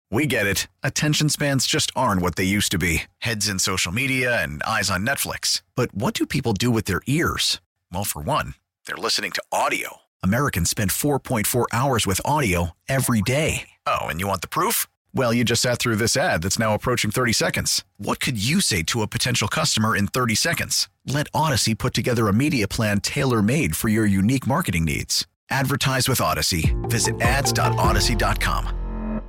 We get it. Attention spans just aren't what they used to be. Heads in social media and eyes on Netflix. But what do people do with their ears? Well, for one, they're listening to audio. Americans spend 4.4 hours with audio every day. Oh, and you want the proof? Well, you just sat through this ad that's now approaching 30 seconds. What could you say to a potential customer in 30 seconds? Let Odyssey put together a media plan tailor-made for your unique marketing needs. Advertise with Odyssey. Visit ads.odyssey.com.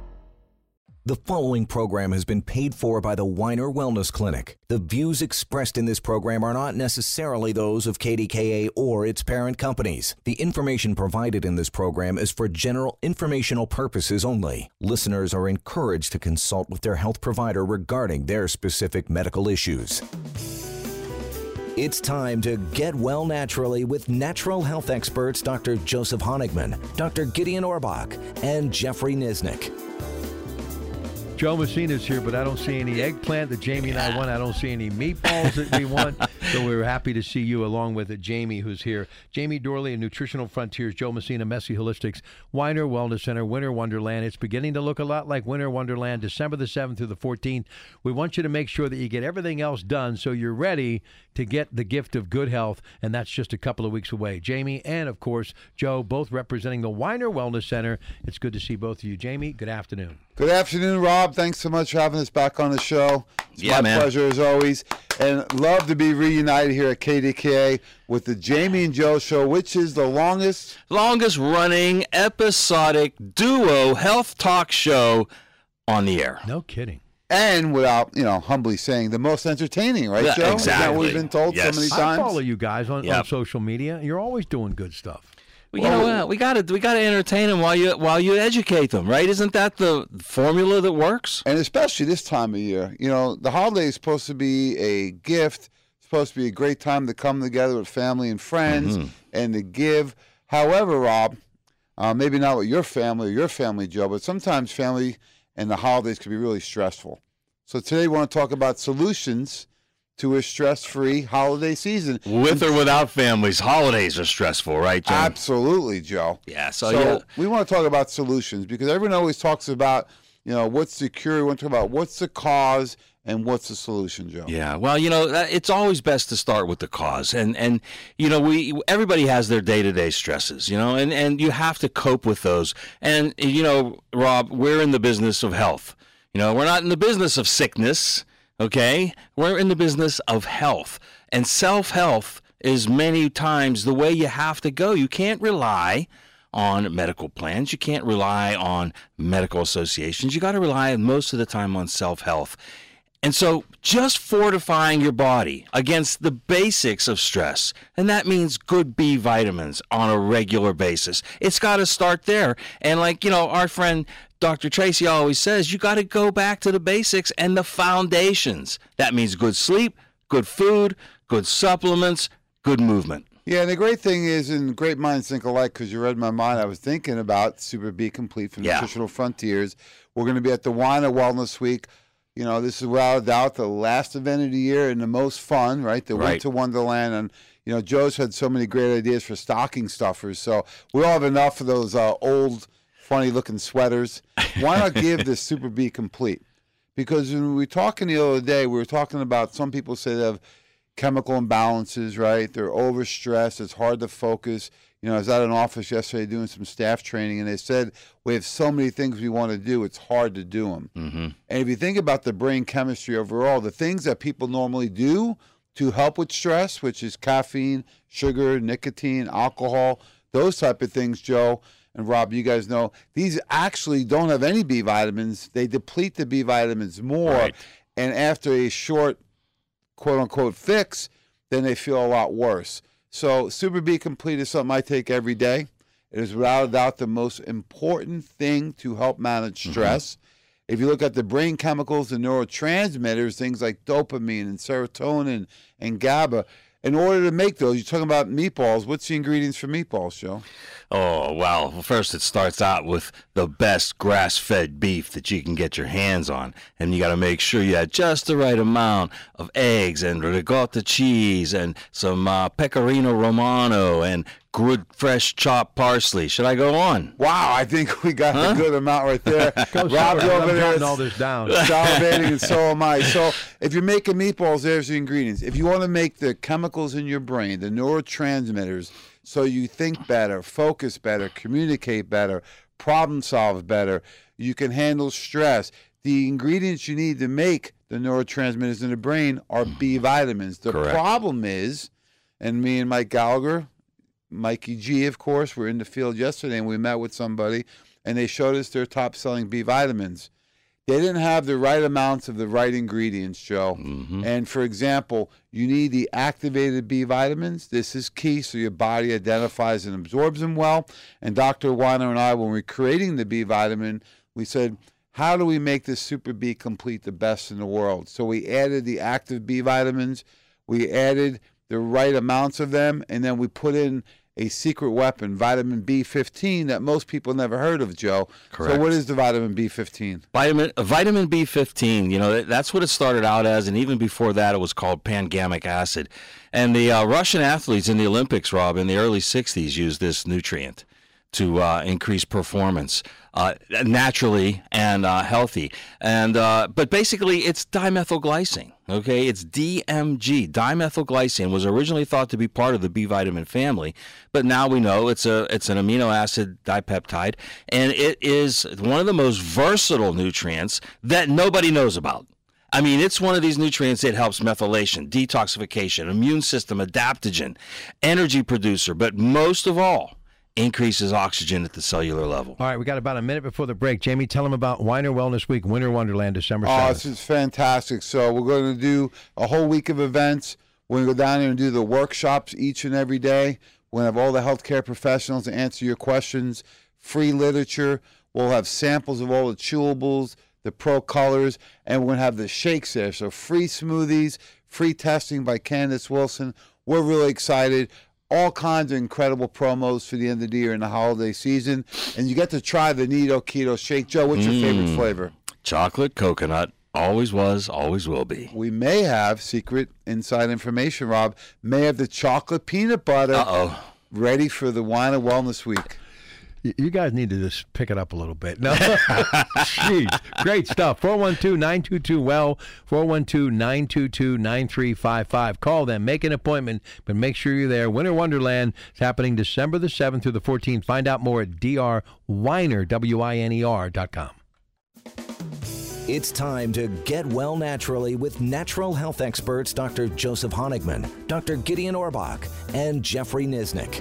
The following program has been paid for by the Weiner Wellness Clinic. The views expressed in this program are not necessarily those of KDKA or its parent companies. The information provided in this program is for general informational purposes only. Listeners are encouraged to consult with their health provider regarding their specific medical issues. It's time to get well naturally with natural health experts Dr. Joseph Honigman, Dr. Gideon Orbach, and Jeffrey Nisnik. Joe Messina's here, but I don't see any eggplant that Jamie and I want. I don't see any meatballs that we want. So we're happy to see you along with Jamie, who's here. Jamie Dorley and Nutritional Frontiers, Joe Messina, Messy Holistics, Weiner Wellness Center, Winter Wonderland. It's beginning to look a lot like Winter Wonderland, December the 7th through the 14th. We want you to make sure that you get everything else done so you're ready to get the gift of good health, and that's just a couple of weeks away. Jamie and, of course, Joe, both representing the Weiner Wellness Center. It's good to see both of you. Jamie, good afternoon. Good afternoon, Rob. Thanks so much for having us back on the show. It's my pleasure as always. And love to be reunited here at KDKA with the Jamie and Joe Show, which is the longest running episodic duo health talk show on the air. No kidding. And without, humbly saying, the most entertaining, right, Joe? Exactly. Is that what we've been told so many times? I follow you guys on social media. You're always doing good stuff. Well, you know what? We got to entertain them while you educate them, right? Isn't that the formula that works? And especially this time of year, the holiday is supposed to be a gift. It's supposed to be a great time to come together with family and friends and to give. However, Rob, maybe not with your family, Joe, but sometimes family and the holidays can be really stressful. So today we want to talk about solutions to a stress-free holiday season. With or without families, holidays are stressful, right, Joe? Absolutely, Joe. Yeah, so we want to talk about solutions because everyone always talks about, what's the cure. We want to talk about what's the cause and what's the solution, Joe. Yeah, well, it's always best to start with the cause. And everybody has their day-to-day stresses, and you have to cope with those. And, Rob, we're in the business of health. We're not in the business of sickness. Okay, we're in the business of health, and self-health is many times the way you have to go. You can't rely on medical plans. You can't rely on medical associations. You got to rely most of the time on self-health. And so just fortifying your body against the basics of stress, and that means good B vitamins on a regular basis. It's got to start there. And our friend Dr. Tracy always says, you got to go back to the basics and the foundations. That means good sleep, good food, good supplements, good movement. Yeah, and the great thing is, and great minds think alike, because you read my mind, I was thinking about Super B Complete from Nutritional Frontiers. We're going to be at the Weiner Wellness Week. This is without a doubt the last event of the year and the most fun, right? The Winter Wonderland. And, Joe's had so many great ideas for stocking stuffers. So we all have enough of those old, funny-looking sweaters. Why not give this Super B Complete? Because when we were talking the other day, we were talking about some people say they have chemical imbalances, right? They're overstressed. It's hard to focus. I was at an office yesterday doing some staff training, and they said we have so many things we want to do, it's hard to do them. Mm-hmm. And if you think about the brain chemistry overall, the things that people normally do to help with stress, which is caffeine, sugar, nicotine, alcohol, those type of things, Joe and Rob, you guys know, these actually don't have any B vitamins. They deplete the B vitamins more. Right. And after a short, quote-unquote, fix, then they feel a lot worse. So Super B Complete is something I take every day. It is without a doubt the most important thing to help manage stress. Mm-hmm. If you look at the brain chemicals and neurotransmitters, things like dopamine and serotonin and GABA, in order to make those, you're talking about meatballs. What's the ingredients for meatballs, Joe? Oh, well, first it starts out with the best grass-fed beef that you can get your hands on. And you got to make sure you add just the right amount of eggs and ricotta cheese and some pecorino romano and good fresh chopped parsley. Should I go on? Wow, I think we got a good amount right there. Rob's I'm over there jotting all this down. salivating, and so am I. So if you're making meatballs, there's the ingredients. If you want to make the chemicals in your brain, the neurotransmitters, so you think better, focus better, communicate better, problem solve better, you can handle stress. The ingredients you need to make the neurotransmitters in the brain are B vitamins. The Correct. problem is, and me and Mike Gallagher, Mikey G, of course, were in the field yesterday, and we met with somebody, and they showed us their top-selling B vitamins. They didn't have the right amounts of the right ingredients, Joe. Mm-hmm. And, for example, you need the activated B vitamins. This is key so your body identifies and absorbs them well. And Dr. Weiner and I, when we were creating the B vitamin, we said, how do we make this Super B Complete the best in the world? So we added the active B vitamins. We added the right amounts of them, and then we put in a secret weapon, vitamin B15, that most people never heard of, Joe. Correct. So what is the vitamin B15? Vitamin B15, you know, that's what it started out as, and even before that it was called pangamic acid. And the Russian athletes in the Olympics, Rob, in the early 60s used this nutrient to increase performance naturally and healthy. And but basically it's dimethylglycine, okay? It's DMG. Dimethylglycine was originally thought to be part of the B vitamin family, but now we know it's an amino acid dipeptide, and it is one of the most versatile nutrients that nobody knows about. I mean, it's one of these nutrients that helps methylation, detoxification, immune system, adaptogen, energy producer, but most of all, increases oxygen at the cellular level. All right, we got about a minute before the break. Jamie, tell them about Weiner Wellness Week, Winter Wonderland, December 7th. Oh, this is fantastic. So we're going to do a whole week of events. We're going to go down there and do the workshops each and every day. We're going to have all the healthcare professionals to answer your questions, free literature. We'll have samples of all the chewables, the Pro Colors, and we're going to have the shakes there. So free smoothies, free testing by Candace Wilson. We're really excited. All kinds of incredible promos for the end of the year and the holiday season. And you get to try the Nido Keto Shake. Joe, what's your favorite flavor? Chocolate coconut. Always was, always will be. We may have secret inside information, Rob. May have the chocolate peanut butter ready for the Wine and Wellness Week. You guys need to just pick it up a little bit. No, jeez, great stuff. 412-922-WELL, 412-922-9355. Call them, make an appointment, but make sure you're there. Winter Wonderland is happening December the 7th through the 14th. Find out more at drweiner.com. It's time to get well naturally with natural health experts Dr. Joseph Honigman, Dr. Gideon Orbach, and Jeffrey Nisnik.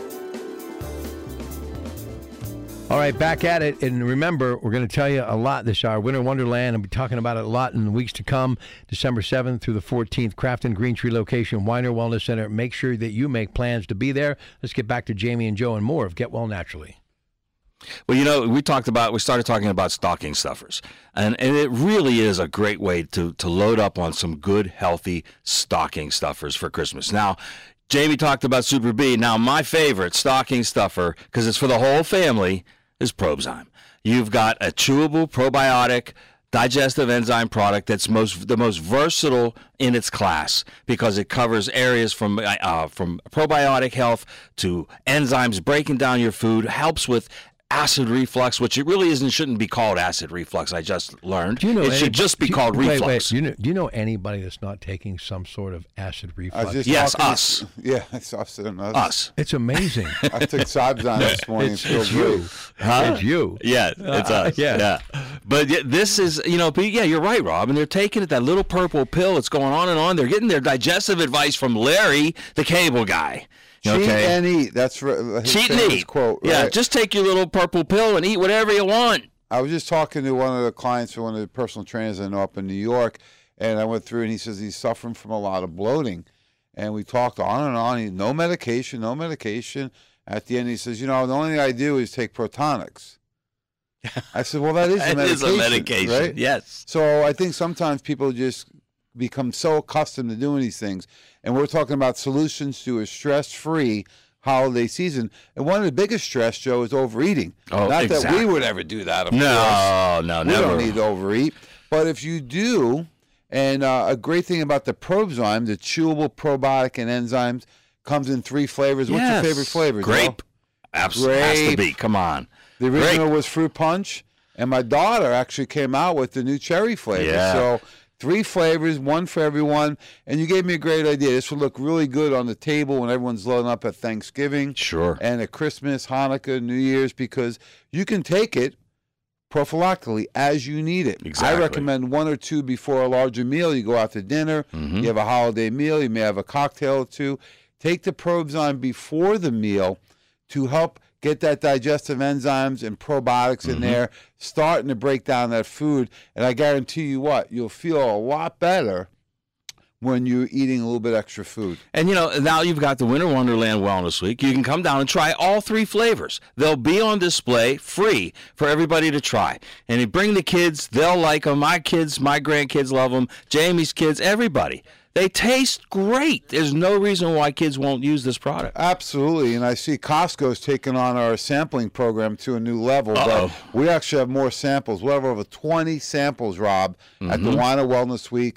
All right, back at it. And remember, we're going to tell you a lot this hour. Winter Wonderland, I'll be talking about it a lot in the weeks to come. December 7th through the 14th, Crafton Green Tree location, Weiner Wellness Center. Make sure that you make plans to be there. Let's get back to Jamie and Joe and more of Get Well Naturally. Well, you know, we started talking about stocking stuffers, and it really is a great way to load up on some good, healthy stocking stuffers for Christmas. Now, Jamie talked about Super B. Now, my favorite stocking stuffer, because it's for the whole family, is Probzyme. You've got a chewable probiotic digestive enzyme product that's the most versatile in its class because it covers areas from probiotic health to enzymes breaking down your food, helps with acid reflux, which it really shouldn't be called acid reflux. I just learned it should just be called reflux. Wait. Do you know anybody that's not taking some sort of acid reflux? Yes, us. Yeah, it's us and us. Us. It's amazing. I took Sabzan this morning. It's you. Huh? It's you. Yeah, it's us. Yeah. But this is, you're right, Rob. And they're taking it, that little purple pill. It's going on and on. They're getting their digestive advice from Larry, the cable guy. Cheat and eat. That's his cheat and eat. Quote. Right? Yeah, just take your little purple pill and eat whatever you want. I was just talking to one of the clients for one of the personal trainers I know up in New York, and I went through, and he says he's suffering from a lot of bloating. And we talked on and on. No medication. At the end, he says, the only thing I do is take Protonics. I said, well, that is a medication. It is a medication, right? Yes. So I think sometimes people just become so accustomed to doing these things. And we're talking about solutions to a stress-free holiday season. And one of the biggest stress, Joe, is overeating. Oh, Not exactly. that we would ever do that, of course. No, never. We don't need to overeat. But if you do, and a great thing about the Probzyme, the chewable probiotic and enzymes, Comes in 3 flavors. What's Yes. your favorite flavor, Grape. Joe? Absolutely. Has to be. Come on. The original Grape. was fruit punch, and my daughter actually came out with the new cherry flavor. Yeah. So 3 flavors, 1 for everyone. And you gave me a great idea. This would look really good on the table when everyone's loading up at Thanksgiving. Sure. And at Christmas, Hanukkah, New Year's, because you can take it prophylactically as you need it. Exactly. I recommend 1 or 2 before a larger meal. You go out to dinner, you have a holiday meal, you may have a cocktail or 2. Take the Probzyme before the meal to help get that digestive enzymes and probiotics in there, starting to break down that food. And I guarantee you what, you'll feel a lot better when you're eating a little bit extra food. And, now you've got the Winter Wonderland Wellness Week. You can come down and try all 3 flavors. They'll be on display free for everybody to try. And you bring the kids, they'll like them. My kids, my grandkids love them. Jamie's kids, everybody. They taste great. There's no reason why kids won't use this product. Absolutely, and I see Costco's taking on our sampling program to a new level. But we actually have more samples. We'll have over 20 samples, Rob, at the Wine and Wellness Week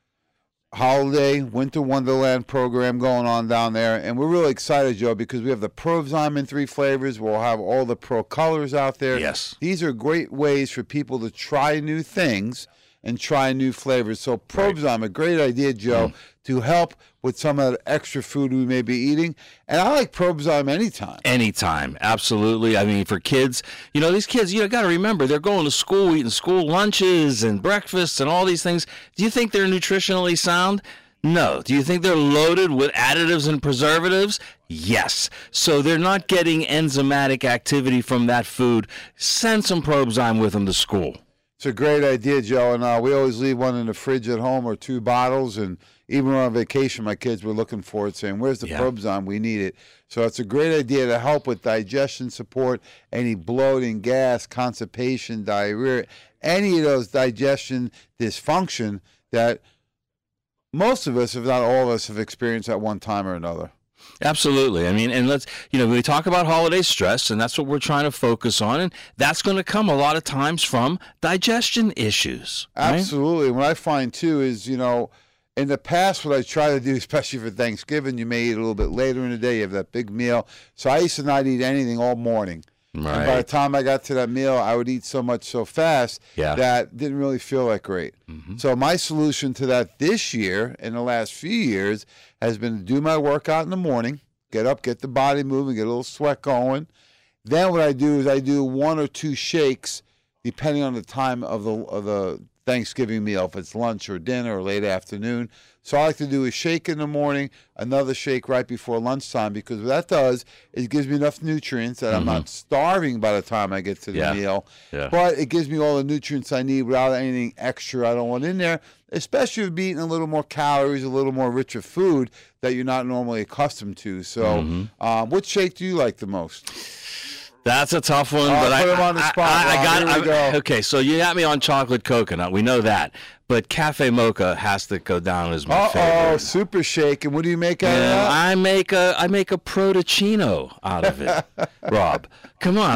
holiday Winter Wonderland program going on down there. And we're really excited, Joe, because we have the Probzyme in 3 flavors. We'll have all the Pro Colors out there. Yes. These are great ways for people to try new things and try new flavors. So Probzyme, a great idea, Joe, to help with some of the extra food we may be eating. And I like Probzyme anytime. Anytime, absolutely. I mean, for kids, these kids, got to remember, they're going to school, eating school lunches and breakfasts and all these things. Do you think they're nutritionally sound? No. Do you think they're loaded with additives and preservatives? Yes. So they're not getting enzymatic activity from that food. Send some Probzyme with them to school. It's a great idea, Joe, and we always leave one in the fridge at home or 2 bottles, and even on vacation, my kids were looking for it, saying, where's the Probzyme? We need it. So it's a great idea to help with digestion support, any bloating, gas, constipation, diarrhea, any of those digestion dysfunction that most of us, if not all of us, have experienced at one time or another. Absolutely. I mean, and we talk about holiday stress, and that's what we're trying to focus on, and that's going to come a lot of times from digestion issues. Right? Absolutely. What I find, too, is, in the past, what I try to do, especially for Thanksgiving, you may eat a little bit later in the day, you have that big meal. So I used to not eat anything all morning. Right. And by the time I got to that meal, I would eat so much so fast that didn't really feel like great. So my solution to that this year, in the last few years, has been to do my workout in the morning, get up, get the body moving, get a little sweat going. Then what I do is I do 1 or 2 shakes, depending on the time of the Thanksgiving meal, if it's lunch or dinner or late afternoon. So I like to do a shake in the morning, another shake right before lunchtime, because what that does is it gives me enough nutrients that I'm not starving by the time I get to the meal. Yeah. But it gives me all the nutrients I need without anything extra I don't want in there, especially if you're eating a little more calories, a little more richer food that you're not normally accustomed to. So what shake do you like the most? That's a tough one, but put him on the spot. Okay, so you got me on chocolate coconut. We know that, but cafe mocha has to go down as my favorite. Oh, super shake! And what do you make out of that? I make a protocino out of it, Rob. Come on,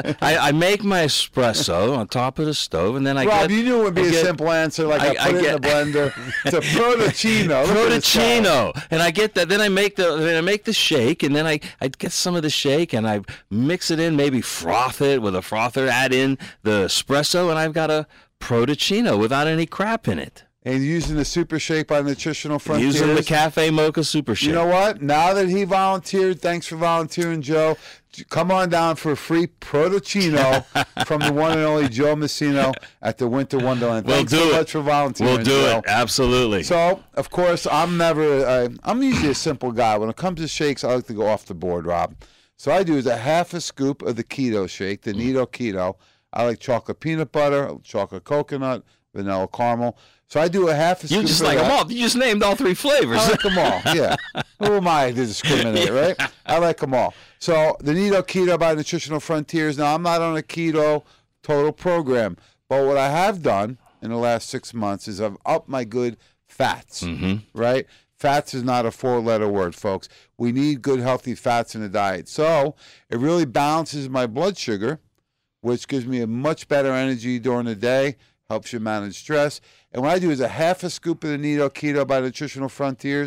I make my espresso on top of the stove, and then Rob, you knew it would be a simple answer, like I put it in the blender. It's a protocino. Protocino, and I get that. Then I make the shake, and then I get some of the shake, and I mix it in, maybe froth it with a frother, add in the espresso, and I've got a protocino without any crap in it. And using the Super Shake by Nutritional Frontiers. Using the Cafe Mocha Super Shake. You know what? Now that he volunteered, thanks for volunteering, Joe. Come on down for a free protocino from the one and only Joe Messino at the Winter Wonderland. Thanks so much for volunteering, We'll do Joe. it. Absolutely. So, of course, I'm usually a simple guy. When it comes to shakes, I like to go off the board, Rob. So I do is a half a scoop of the keto shake, the Nido Keto. I like chocolate peanut butter, chocolate coconut, vanilla caramel. So I do a half a scoop. You just like them all. You just named all 3 flavors. I like them all, yeah. Who am I to discriminate, right? I like them all. So the Nido Keto by Nutritional Frontiers. Now, I'm not on a keto total program, but what I have done in the last 6 months is I've upped my good fats, right? Fats is not a 4-letter word, folks. We need good, healthy fats in the diet. So it really balances my blood sugar, which gives me a much better energy during the day, helps you manage stress. And what I do is a half a scoop of the Nido Keto by Nutritional Frontiers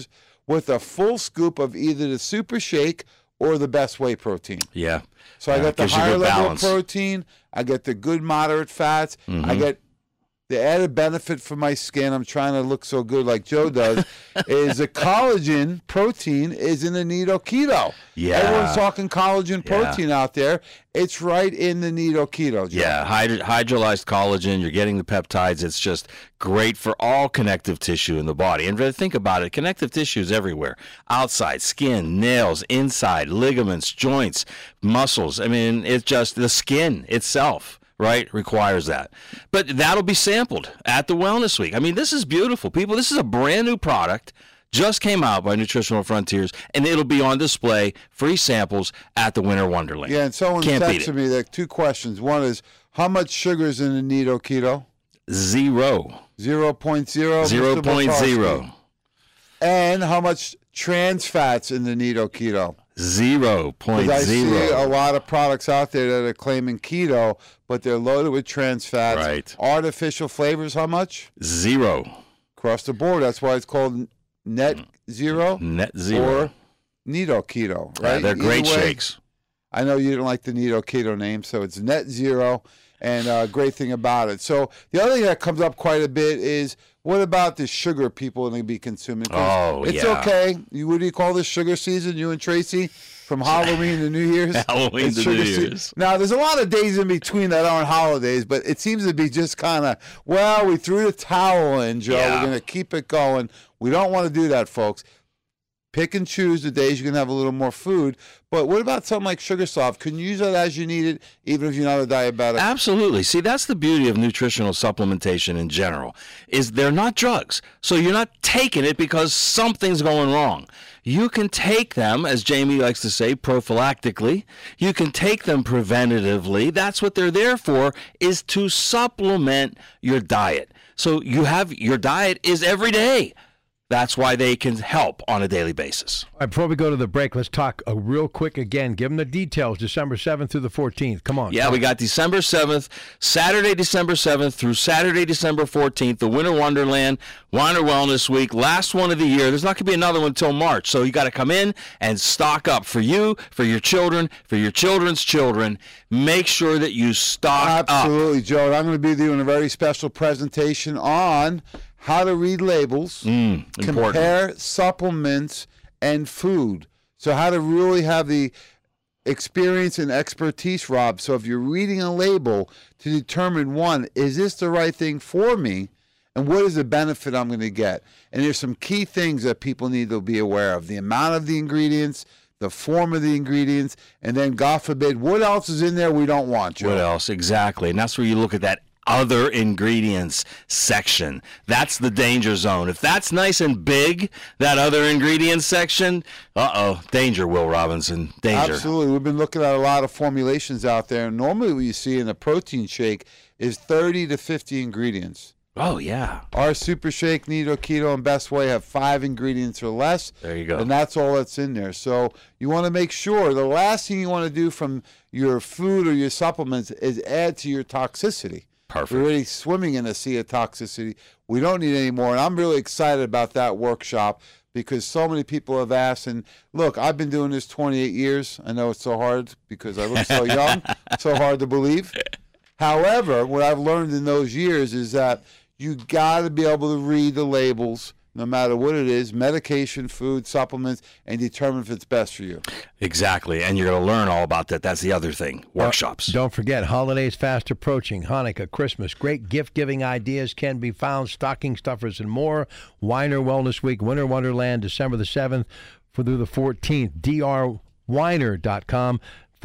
with a full scoop of either the Super Shake or the Best Whey protein. Yeah. So I got the gives you higher good level balance. of protein. I get the good moderate fats. I get the added benefit for my skin. I'm trying to look so good like Joe does. Is the collagen protein is in the Nido Keto. Yeah. Everyone's talking collagen protein out there. It's right in the Nido Keto, Joe. Yeah, hydrolyzed collagen, you're getting the peptides. It's just great for all connective tissue in the body. And think about it, connective tissue is everywhere. Outside, skin, nails, inside, ligaments, joints, muscles. I mean, it's just the skin itself, right, requires that. But that'll be sampled at the Wellness Week. I mean, this is beautiful. People, this is a brand new product. Just came out by Nutritional Frontiers, and it'll be on display, free samples at the Winter Wonderland. Yeah, and someone texted me like 2 questions. One is, how much sugar is in the Nido Keto? 0. 0.0. 0.0. And how much trans fats in the Nido Keto? 0.0. I see a lot of products out there that are claiming keto, but they're loaded with trans fats. Right. Artificial flavors, how much? 0. Across the board. That's why it's called Net Zero. Net Zero. Or Nido Keto, right? Yeah, they're great shakes. I know you didn't like the Nido Keto name, so it's Net Zero, and great thing about it. So the other thing that comes up quite a bit is, what about the sugar people are going to be consuming? It's okay. What do you call this, sugar season, you and Tracy? From Halloween to New Year's? Halloween to New Year's. Now, there's a lot of days in between that aren't holidays, but it seems to be just kind of, well, we threw the towel in, Joe. Yeah. We're going to keep it going. We don't want to do that, folks. Pick and choose the days you can have a little more food. But what about something like Sugar Soft? Can you use that as you need it, even if you're not a diabetic? Absolutely. See, that's the beauty of nutritional supplementation in general, is they're not drugs. So you're not taking it because something's going wrong. You can take them, as Jamie likes to say, prophylactically. You can take them preventatively. That's what they're there for, is to supplement your diet. So you have, your diet is every day. That's why they can help on a daily basis. All right, before we go to the break, let's talk real quick again. Give them the details, December 7th through the 14th. Come on. Yeah, we got December 7th, Saturday, December 7th through Saturday, December 14th, the Winter Wonderland, Winter Wellness Week, last one of the year. There's not going to be another one until March, so you got to come in and stock up for you, for your children, for your children's children. Make sure that you stock up. Absolutely, Joe. And I'm going to be doing a very special presentation on how to read labels, compare supplements and food. So how to really have the experience and expertise, Rob. So if you're reading a label to determine, one, is this the right thing for me? And what is the benefit I'm going to get? And there's some key things that people need to be aware of. The amount of the ingredients, the form of the ingredients, and then, God forbid, what else is in there we don't want, Joe? What else? Exactly. And that's where you look at that other ingredients section. That's the danger zone. If that's nice and big, that other ingredients section, danger, Will Robinson, danger. Absolutely. We've been looking at a lot of formulations out there. Normally what you see in a protein shake is 30 to 50 ingredients. Oh, yeah. Our Super Shake, Nido Keto, and Best Whey have 5 ingredients or less. There you go. And that's all that's in there. So you want to make sure the last thing you want to do from your food or your supplements is add to your toxicity. Perfect. We're already swimming in a sea of toxicity. We don't need any more. And I'm really excited about that workshop because so many people have asked. And look, I've been doing this 28 years. I know it's so hard because I look so young, so hard to believe. However, what I've learned in those years is that you got to be able to read the labels, no matter what it is, medication, food, supplements, and determine if it's best for you. Exactly. And you're going to learn all about that. That's the other thing. Workshops. Don't forget, holidays fast approaching. Hanukkah, Christmas, great gift-giving ideas can be found, stocking stuffers and more. Weiner Wellness Week, Winter Wonderland, December the 7th through the 14th. drweiner.com.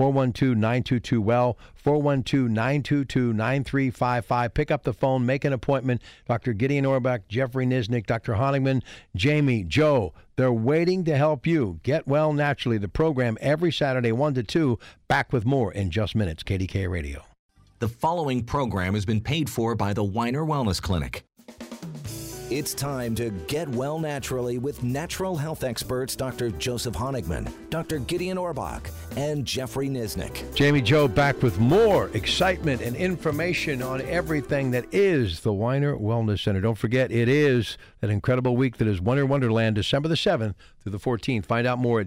412-922-WELL, 412-922-9355. Pick up the phone, make an appointment. Dr. Gideon Orbach, Jeffrey Nisnik, Dr. Honigman, Jamie, Joe, they're waiting to help you. Get well naturally. The program every Saturday, 1 to 2. Back with more in just minutes. KDKA Radio. The following program has been paid for by the Weiner Wellness Clinic. It's time to get well naturally with natural health experts Dr. Joseph Honigman, Dr. Gideon Orbach, and Jeffrey Nisnik. Jamie Joe back with more excitement and information on everything that is the Weiner Wellness Center. Don't forget, it is that incredible week that is Wonder Wonderland, December the 7th through the 14th. Find out more at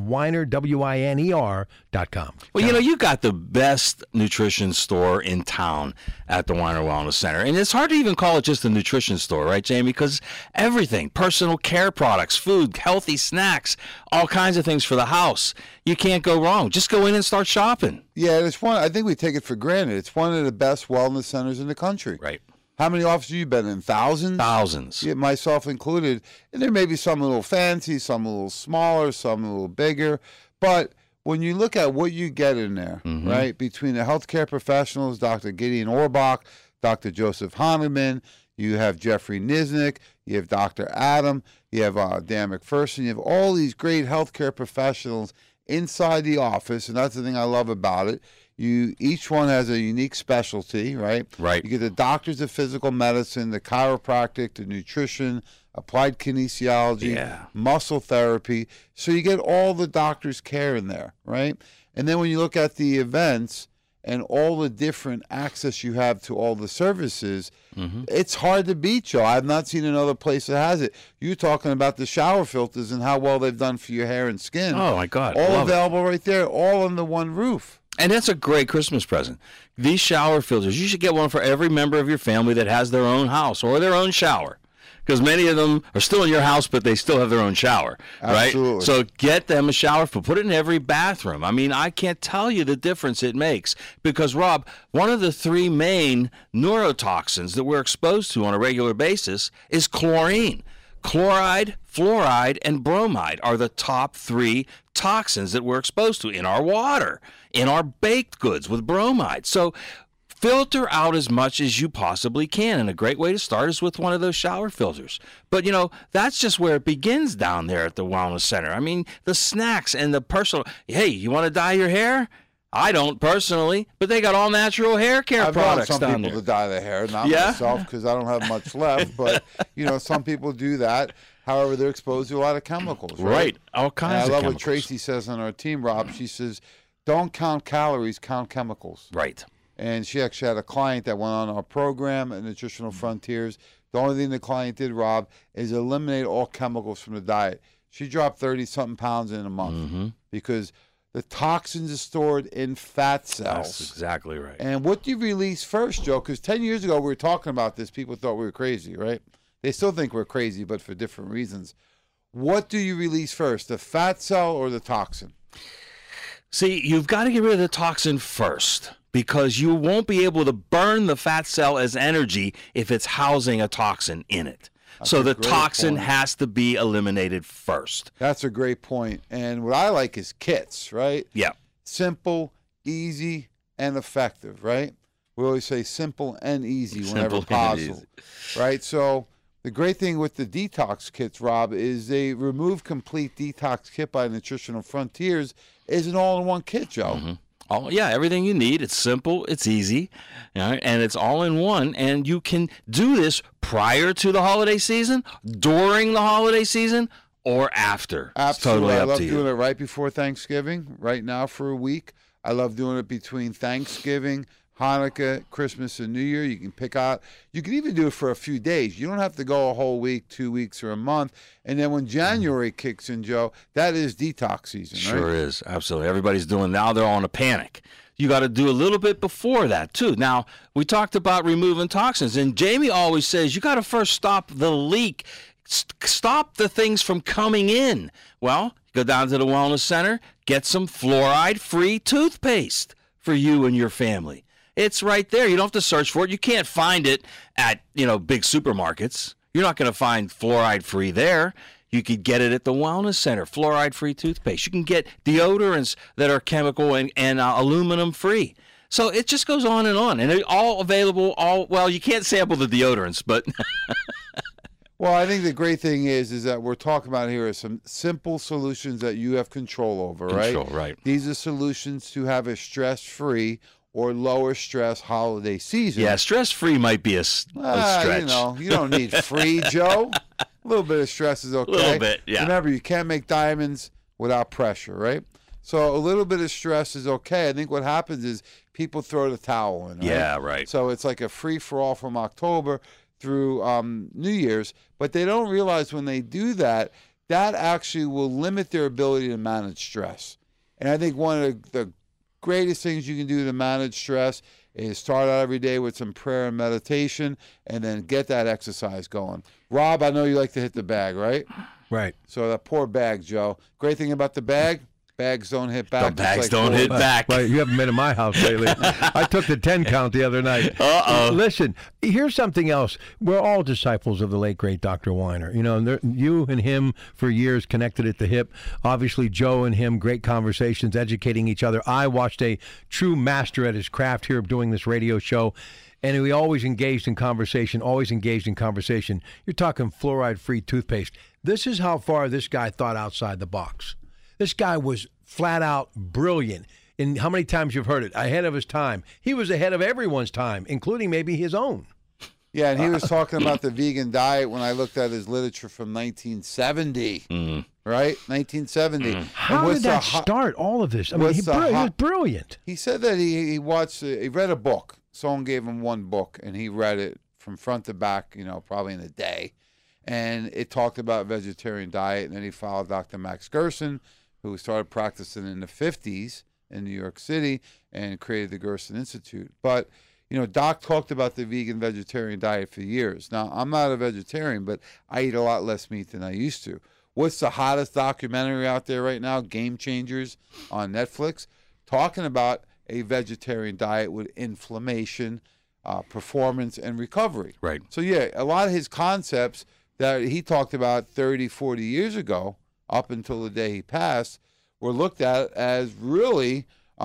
drweiner.com. Well, you got the best nutrition store in town at the Weiner Wellness Center. And it's hard to even call it just a nutrition store, right, Jamie? Because everything, personal care products, food, healthy snacks, all kinds of things for the house. You can't go wrong. Just go in and start shopping. Yeah, it's one. I think we take it for granted. It's one of the best wellness centers in the country. Right. How many offices have you been in? Thousands? Thousands. Yeah, myself included. And there may be some a little fancy, some a little smaller, some a little bigger. But when you look at what you get in there, right, between the healthcare professionals, Dr. Gideon Orbach, Dr. Joseph Hahnemann, you have Jeffrey Nisnik, you have Dr. Adam, you have Dan McPherson, you have all these great healthcare professionals inside the office, and that's the thing I love about it. Each one has a unique specialty, right? Right. You get the doctors of physical medicine, the chiropractic, the nutrition, applied kinesiology, muscle therapy. So you get all the doctor's care in there, right? And then when you look at the events and all the different access you have to all the services, it's hard to beat, Joe. I've not seen another place that has it. You're talking about the shower filters and how well they've done for your hair and skin. Oh, my God. All available right there, all under one roof. And that's a great Christmas present. These shower filters, you should get one for every member of your family that has their own house or their own shower. Because many of them are still in your house, but they still have their own shower, right? Absolutely. So get them a shower filter. Put it in every bathroom. I mean, I can't tell you the difference it makes. Because, Rob, one of the three main neurotoxins that we're exposed to on a regular basis is chlorine. Chloride, fluoride, and bromide are the top three toxins that we're exposed to in our water, in our baked goods with bromide. So filter out as much as you possibly can. And a great way to start is with one of those shower filters. But, that's just where it begins down there at the Wellness Center. I mean, the snacks and the personal, hey, you want to dye your hair? I don't personally, but they got all natural hair care products I've known some people to dye their hair, not myself because I don't have much left. But, some people do that. However, they're exposed to a lot of chemicals, right? All kinds of chemicals. I love what Tracy says on our team, Rob. She says, don't count calories, count chemicals. Right. And she actually had a client that went on our program at Nutritional Frontiers. The only thing the client did, Rob, is eliminate all chemicals from the diet. She dropped 30-something pounds in a month because the toxins are stored in fat cells. That's exactly right. And what do you release first, Joe? Because 10 years ago we were talking about this. People thought we were crazy, right? They still think we're crazy, but for different reasons. What do you release first, the fat cell or the toxin? See, you've got to get rid of the toxin first because you won't be able to burn the fat cell as energy if it's housing a toxin in it. So the toxin has to be eliminated first. That's a great point. And what I like is kits, right? Yeah. Simple, easy, and effective, right? We always say simple and easy whenever possible, right? So the great thing with the detox kits, Rob, is they remove complete detox kit by Nutritional Frontiers is an all-in-one kit, Joe. Everything you need. It's simple, it's easy, and it's all in one. And you can do this prior to the holiday season, during the holiday season, or after. Absolutely. It's totally up to you. I love doing it right before Thanksgiving, right now for a week. I love doing it between Thanksgiving, Hanukkah, Christmas, and New Year. You can pick out. You can even do it for a few days. You don't have to go a whole week, 2 weeks, or a month. And then when January kicks in, Joe, that is detox season, right? Sure is. Absolutely. Everybody's doing now. They're on a panic. You got to do a little bit before that, too. Now, we talked about removing toxins, and Jamie always says you got to first stop the leak, stop the things from coming in. Well, go down to the Wellness Center, get some fluoride-free toothpaste for you and your family. It's right there. You don't have to search for it. You can't find it at, big supermarkets. You're not going to find fluoride-free there. You could get it at the Wellness Center, fluoride-free toothpaste. You can get deodorants that are chemical and aluminum-free. So it just goes on, and they're all available. You can't sample the deodorants, but... Well, I think the great thing is that we're talking about here are some simple solutions that you have control over, right? Right. These are solutions to have a stress-free or lower stress holiday season. Yeah, stress-free might be a stretch. You don't need free, Joe. A little bit of stress is okay. A little bit, yeah. Remember, you can't make diamonds without pressure, right? So a little bit of stress is okay. I think what happens is people throw the towel in. Right? Yeah, right. So it's like a free-for-all from October through New Year's. But they don't realize when they do that, that actually will limit their ability to manage stress. And I think one of the greatest things you can do to manage stress is start out every day with some prayer and meditation and then get that exercise going. Rob, I know you like to hit the bag, right? Right. So that poor bag, Joe. Great thing about the bag, bags don't hit back. The bags don't hit back. Right. You haven't been in my house lately. I took the 10 count the other night. Uh-oh. Listen, here's something else. We're all disciples of the late, great Dr. Weiner. You know, and you and him for years connected at the hip. Obviously, Joe and him, great conversations, educating each other. I watched a true master at his craft here doing this radio show. And we always engaged in conversation, You're talking fluoride-free toothpaste. This is how far this guy thought outside the box. This guy was flat out brilliant. And how many times you've heard it? Ahead of his time. He was ahead of everyone's time, including maybe his own. Yeah, and he was talking about the vegan diet when I looked at his literature from 1970. Right? 1970. How did that start, all of this? I mean, he was brilliant. He said that he read a book. Someone gave him one book, and he read it from front to back, probably in a day. And it talked about vegetarian diet, and then he followed Dr. Max Gerson, who started practicing in the 50s in New York City and created the Gerson Institute. But, Doc talked about the vegan vegetarian diet for years. Now, I'm not a vegetarian, but I eat a lot less meat than I used to. What's the hottest documentary out there right now? Game Changers on Netflix, talking about a vegetarian diet with inflammation, performance, and recovery. Right. So, yeah, a lot of his concepts that he talked about 30, 40 years ago, up until the day he passed, were looked at as really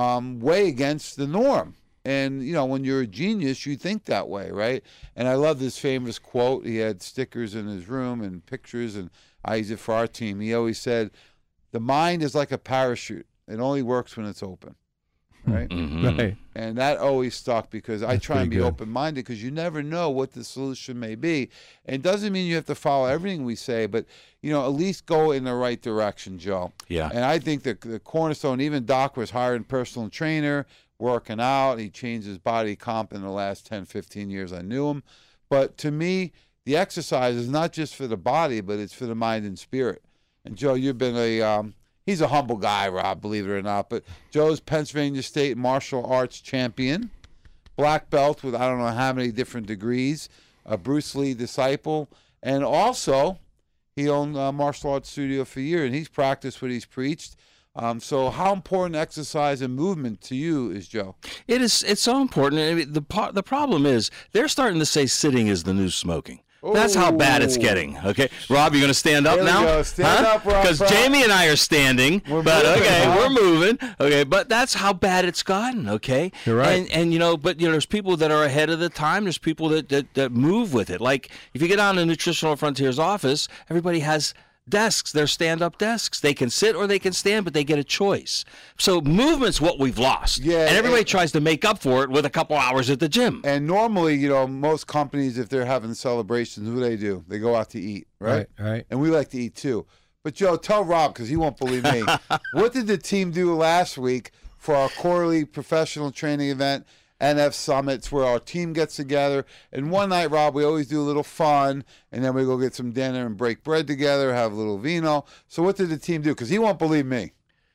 way against the norm. And, when you're a genius, you think that way, right? And I love this famous quote. He had stickers in his room and pictures, and I use it for our team. He always said, the mind is like a parachute. It only works when it's open. Right? Mm-hmm. Right. And that always stuck because I try and be good. open-minded because you never know what the solution may be. And it doesn't mean you have to follow everything we say, but, at least go in the right direction, Joe. Yeah. And I think the cornerstone, even Doc was hiring a personal trainer, working out. He changed his body comp in the last 10, 15 years I knew him. But to me, the exercise is not just for the body, but it's for the mind and spirit. And, Joe, you've been he's a humble guy, Rob, believe it or not. But Joe's Pennsylvania State martial arts champion, black belt with I don't know how many different degrees, a Bruce Lee disciple, and also he owned a martial arts studio for years, and he's practiced what he's preached. So how important exercise and movement to you is, Joe? It's so important. I mean, the problem is they're starting to say sitting is the new smoking. That's how bad it's getting. Okay, Rob, you going to stand up There we now? go. Stand up, Rob. Because Jamie and I are standing. We're but moving, okay, huh? we're moving. Okay, but that's how bad it's gotten. Okay, You're right. And there's people that are ahead of the time. There's people that move with it. Like if you get on to Nutritional Frontiers office, everybody has desks. They're stand-up desks. They can sit or they can stand, but they get a choice. So movement's what we've lost. Yeah, and everybody tries to make up for it with a couple hours at the gym. And normally, most companies, if they're having celebrations, what do? They go out to eat, right? Right. And we like to eat too. But, Joe, tell Rob, because he won't believe me. What did the team do last week for our quarterly professional training event, NF Summits, where our team gets together? And one night, Rob, we always do a little fun, and then we go get some dinner and break bread together, have a little vino. So what did the team do? Because he won't believe me.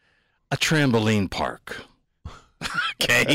A trampoline park. Okay.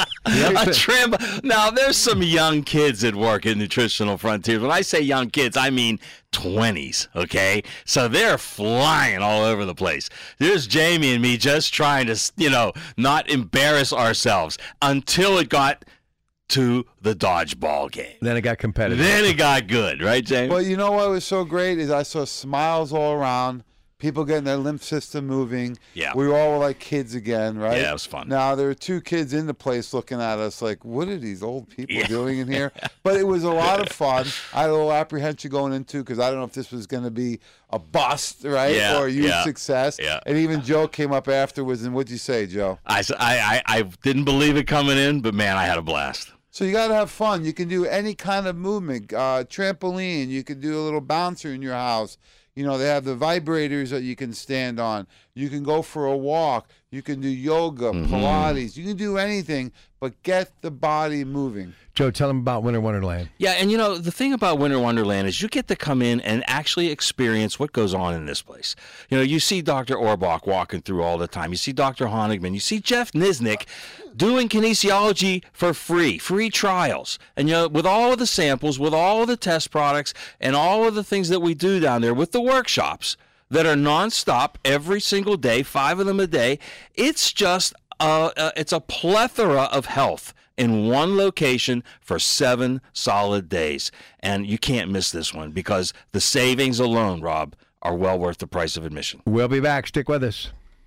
Now, there's some young kids that work at Nutritional Frontiers. When I say young kids, I mean 20s, okay? So they're flying all over the place. There's Jamie and me just trying to, not embarrass ourselves until it got to the dodgeball game. Then it got competitive. Then it got good, right, Jamie? But you know what was so great is I saw smiles all around. People getting their lymph system moving. Yeah. We all were like kids again, right? Yeah, it was fun. Now, there were two kids in the place looking at us like, what are these old people doing in here? But it was a lot of fun. I had a little apprehension going into because I don't know if this was going to be a bust, right? Yeah, or a huge yeah, success. yeah. And even Joe came up afterwards, and what'd you say, Joe? I didn't believe it coming in, but, man, I had a blast. So you got to have fun. You can do any kind of movement, trampoline. You can do a little bouncer in your house. They have the vibrators that you can stand on. You can go for a walk. You can do yoga, Pilates. You can do anything, but get the body moving. Joe, tell them about Winter Wonderland. Yeah, and the thing about Winter Wonderland is you get to come in and actually experience what goes on in this place. You see Dr. Orbach walking through all the time. You see Dr. Honigman. You see Jeff Nisnik doing kinesiology for free trials. And with all of the samples, with all of the test products, and all of the things that we do down there with the workshops that are nonstop every single day, 5 of them a day, it's just it's a plethora of health in one location for 7 solid days. And you can't miss this one because the savings alone, Rob, are well worth the price of admission. We'll be back. Stick with us.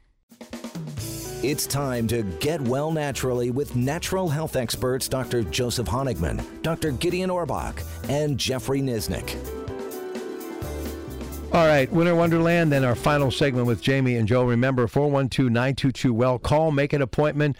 It's time to get well naturally with natural health experts Dr. Joseph Honigman, Dr. Gideon Orbach, and Jeffrey Nisnik. All right, Winter Wonderland, then our final segment with Jamie and Joe. Remember, 412-922-WELL. Call, make an appointment,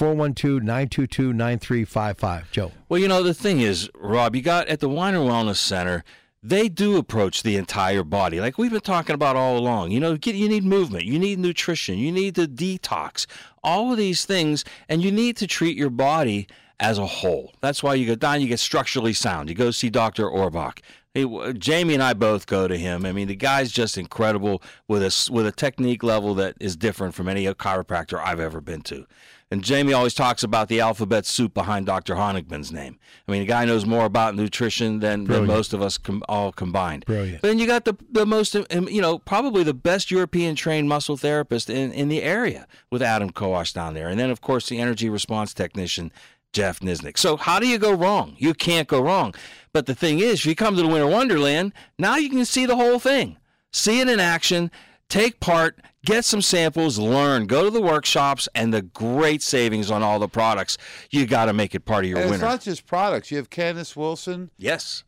412-922-9355. Joe. Well, the thing is, Rob, you got at the Weiner Wellness Center, they do approach the entire body, like we've been talking about all along. You need movement, you need nutrition, you need to detox, all of these things, and you need to treat your body as a whole. That's why you go down, you get structurally sound. You go see Dr. Orbach. Jamie and I both go to him. I mean, the guy's just incredible with a technique level that is different from any chiropractor I've ever been to. And Jamie always talks about the alphabet soup behind Dr. Honigman's name. I mean, the guy knows more about nutrition than most of us all combined. Brilliant. But then you got the most, probably the best European-trained muscle therapist in the area with Adam Koash down there. And then, of course, the energy response technician, Jeff Nisnik. So how do you go wrong? You can't go wrong. But the thing is, if you come to the Winter Wonderland, now you can see the whole thing. See it in action, take part, get some samples, learn, go to the workshops, and the great savings on all the products. You got to make it part of your winter. It's not just products. You have Candace Wilson. Yes.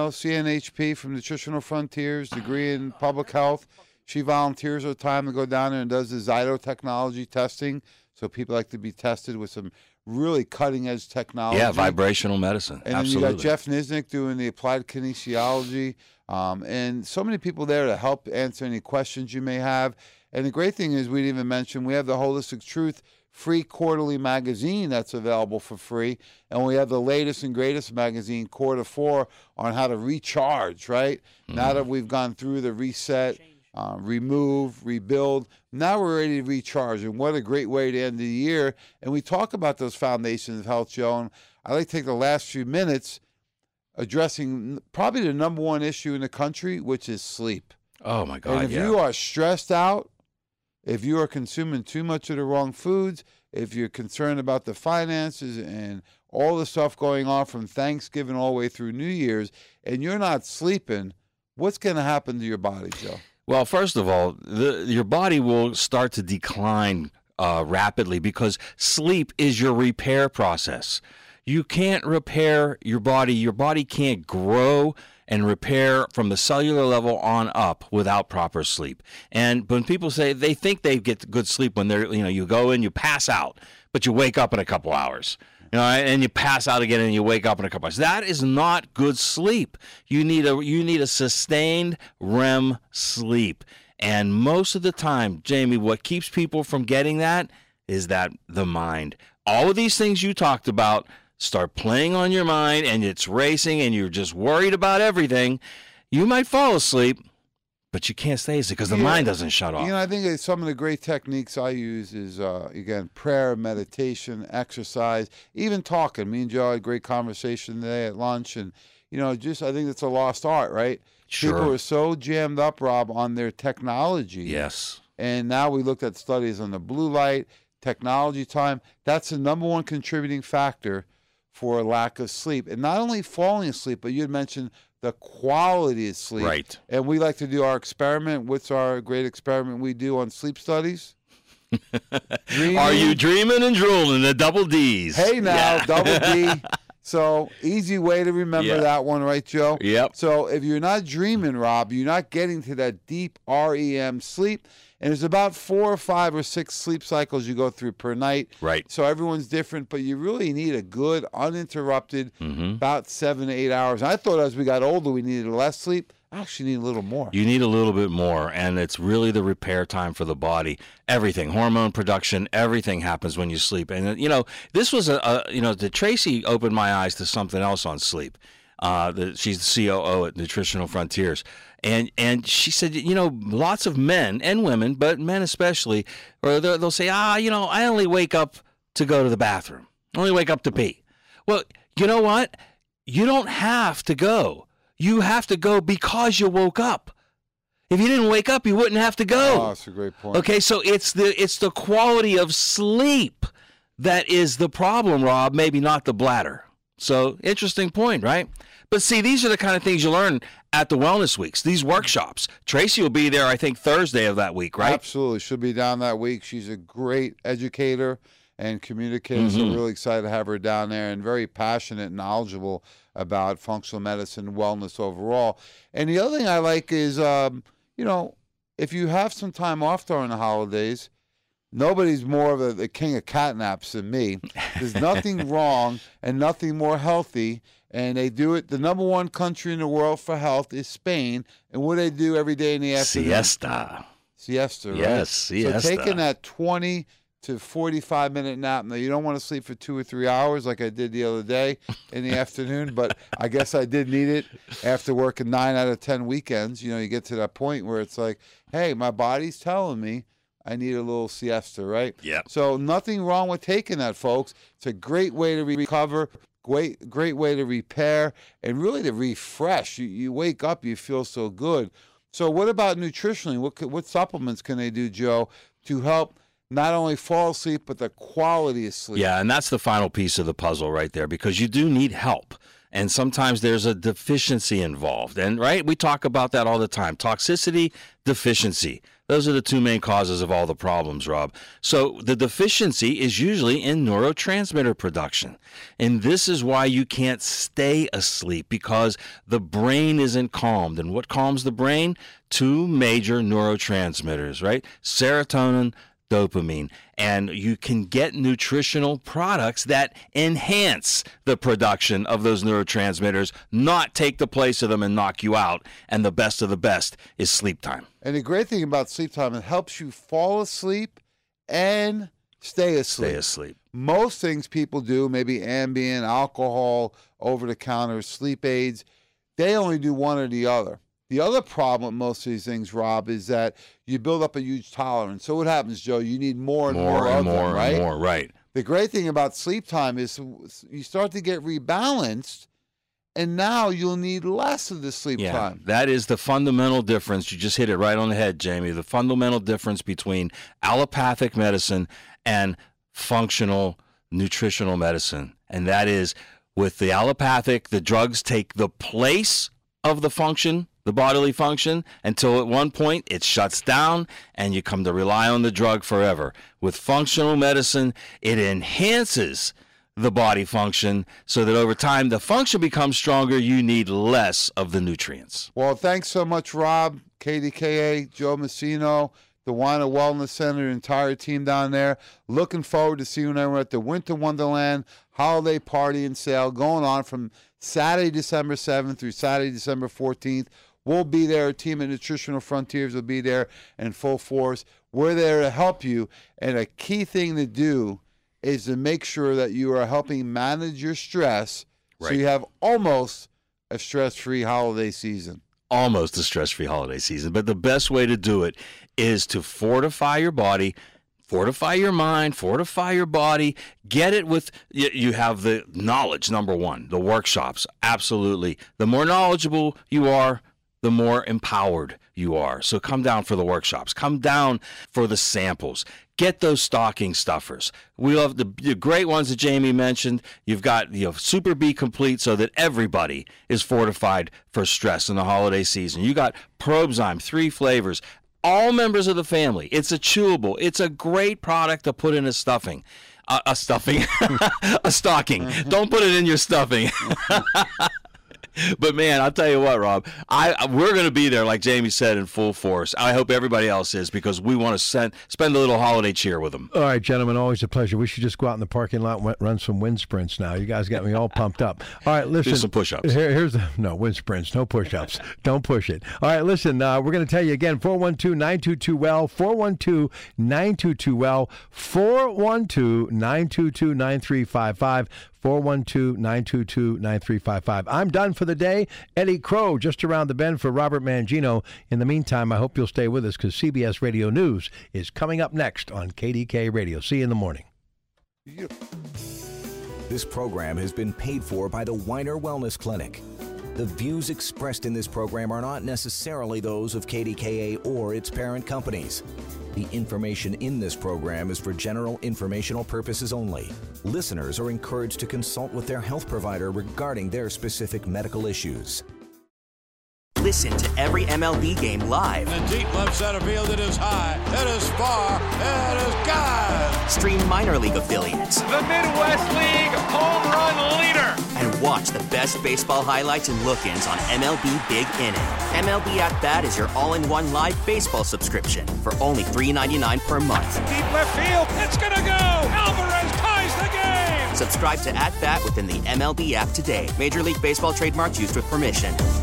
CNHP from Nutritional Frontiers, degree in public health. She volunteers her time to go down there and does the Zyto technology testing. So people like to be tested with some really cutting-edge technology. Yeah, vibrational medicine. And absolutely. Then you got Jeff Nisnik doing the applied kinesiology, and so many people there to help answer any questions you may have. And the great thing is, we didn't even mention, we have the Holistic Truth free quarterly magazine that's available for free, and we have the latest and greatest magazine, Quarter 4, on how to recharge, right? Mm-hmm. Now that we've gone through the reset, remove, rebuild, now we're ready to recharge. And what a great way to end the year. And we talk about those foundations of health, Joe, and I'd like to take the last few minutes addressing probably the number one issue in the country, which is sleep. Oh, my God, And if you are stressed out, if you are consuming too much of the wrong foods, if you're concerned about the finances and all the stuff going on from Thanksgiving all the way through New Year's, and you're not sleeping, what's going to happen to your body, Joe? Well, first of all, your body will start to decline rapidly because sleep is your repair process. You can't repair your body. Your body can't grow and repair from the cellular level on up without proper sleep. And when people say they think they get good sleep when you go in, you pass out, but you wake up in a couple hours. And you pass out again and you wake up in a couple hours. That is not good sleep. You need a sustained REM sleep. And most of the time, Jamie, what keeps people from getting that is the mind. All of these things you talked about start playing on your mind, and it's racing, and you're just worried about everything. You might fall asleep, but you can't stay asleep because the mind doesn't shut off. I think some of the great techniques I use is, again, prayer, meditation, exercise, even talking. Me and Joe had a great conversation today at lunch, and, I think it's a lost art, right? Sure. People are so jammed up, Rob, on their technology. Yes. And now we looked at studies on the blue light, technology time. That's the number one contributing factor for a lack of sleep. And not only falling asleep, but you had mentioned the quality of sleep. Right. And we like to do our experiment. What's our great experiment we do on sleep studies? Are you dreaming and drooling, the double Ds? Hey now, double D. So easy way to remember that one, right, Joe? Yep. So if you're not dreaming, Rob, you're not getting to that deep REM sleep. And there's about 4 or 5 or 6 sleep cycles you go through per night. Right. So everyone's different, but you really need a good, uninterrupted, about 7 to 8 hours. And I thought as we got older we needed less sleep. I actually need a little more. You need a little bit more, and it's really the repair time for the body. Everything, hormone production, everything happens when you sleep. And, this was Tracy opened my eyes to something else on sleep. She's the COO at Nutritional Frontiers. And she said, lots of men and women, but men especially, or they'll say, I only wake up to go to the bathroom. I only wake up to pee. Well, you know what? You don't have to go. You have to go because you woke up. If you didn't wake up, you wouldn't have to go. Oh, that's a great point. Okay, so it's the quality of sleep that is the problem, Rob, maybe not the bladder. So, interesting point, right? But see, these are the kind of things you learn at the Wellness Weeks, these workshops. Tracy will be there, I think, Thursday of that week, right? Absolutely. She'll be down that week. She's a great educator and communicator, so really excited to have her down there, and very passionate and knowledgeable about functional medicine, wellness overall. And the other thing I like is, if you have some time off during the holidays, nobody's more of the king of catnaps than me. There's nothing wrong and nothing more healthy. And they do it. The number one country in the world for health is Spain. And what do they do every day in the afternoon? Siesta, right? Yes, siesta. So taking that 20 to 45-minute nap. Now, you don't want to sleep for 2 or 3 hours like I did the other day in the afternoon, but I guess I did need it after working 9 out of 10 weekends. You get to that point where it's like, hey, my body's telling me I need a little siesta, right? Yeah. So nothing wrong with taking that, folks. It's a great way to recover, great way to repair, and really to refresh. You wake up, you feel so good. So what about nutritionally? What supplements can they do, Joe, to help not only fall asleep, but the quality of sleep? Yeah, and that's the final piece of the puzzle right there, because you do need help. And sometimes there's a deficiency involved. And, right, we talk about that all the time. Toxicity, deficiency. Those are the two main causes of all the problems, Rob. So the deficiency is usually in neurotransmitter production. And this is why you can't stay asleep, because the brain isn't calmed. And what calms the brain? 2 major neurotransmitters, right? Serotonin, dopamine. And you can get nutritional products that enhance the production of those neurotransmitters, not take the place of them and knock you out. And the best of the best is sleep time. And the great thing about sleep time, it helps you fall asleep and stay asleep. Most things people do, maybe Ambien, alcohol, over-the-counter sleep aids, they only do one or the other. The other problem with most of these things, Rob, is that you build up a huge tolerance. So what happens, Joe? You need more and more of them, right? More, right. The great thing about sleep time is you start to get rebalanced, and now you'll need less of the sleep time. That is the fundamental difference. You just hit it right on the head, Jamie. The fundamental difference between allopathic medicine and functional nutritional medicine. And that is, with the allopathic, the drugs take the place of the function, the bodily function, until at one point it shuts down and you come to rely on the drug forever. With functional medicine, it enhances the body function so that over time the function becomes stronger. You need less of the nutrients. Well, thanks so much, Rob, KDKA, Joe Messino, the Weiner Wellness Center, the entire team down there. Looking forward to seeing everyone at the Winter Wonderland Holiday Party and Sale going on from Saturday, December 7th through Saturday, December 14th. We'll be there. A team of Nutritional Frontiers will be there in full force. We're there to help you. And a key thing to do is to make sure that you are helping manage your stress so you have almost a stress-free holiday season. Almost a stress-free holiday season. But the best way to do it is to fortify your body, fortify your mind, fortify your body. Get it with, you have the knowledge, number one, the workshops, absolutely. The more knowledgeable you are, the more empowered you are. So come down for the workshops. Come down for the samples. Get those stocking stuffers. We love the great ones that Jamie mentioned. You've got Super B Complete so that everybody is fortified for stress in the holiday season. You got Probzyme, 3 flavors. All members of the family. It's a chewable. It's a great product to put in a stuffing. A stocking. Don't put it in your stuffing. But man, I'll tell you what, Rob, we're going to be there, like Jamie said, in full force. I hope everybody else is, because we want to spend a little holiday cheer with them. All right, gentlemen, always a pleasure. We should just go out in the parking lot and run some wind sprints now. You guys got me all pumped up. All right, listen. Do some push-ups. Here's no wind sprints, no push-ups. Don't push it. All right, listen, we're going to tell you again, 412-922-WELL, 412-922-WELL, 412-922-9355. 412-922-9355. I'm done for the day. Eddie Crow just around the bend for Robert Mangino. In the meantime, I hope you'll stay with us, because CBS Radio News is coming up next on KDK Radio. See you in the morning. This program has been paid for by the Weiner Wellness Clinic. The views expressed in this program are not necessarily those of KDKA or its parent companies. The information in this program is for general informational purposes only. Listeners are encouraged to consult with their health provider regarding their specific medical issues. Listen to every MLB game live. In the deep left center field, it is high, it is far, it is gone. Stream minor league affiliates. The Midwest League home run leader. And watch the best baseball highlights and look-ins on MLB Big Inning. MLB At Bat is your all-in-one live baseball subscription for only $3.99 per month. Deep left field, it's gonna go. Alvarez ties the game. Subscribe to At Bat within the MLB app today. Major League Baseball trademarks used with permission.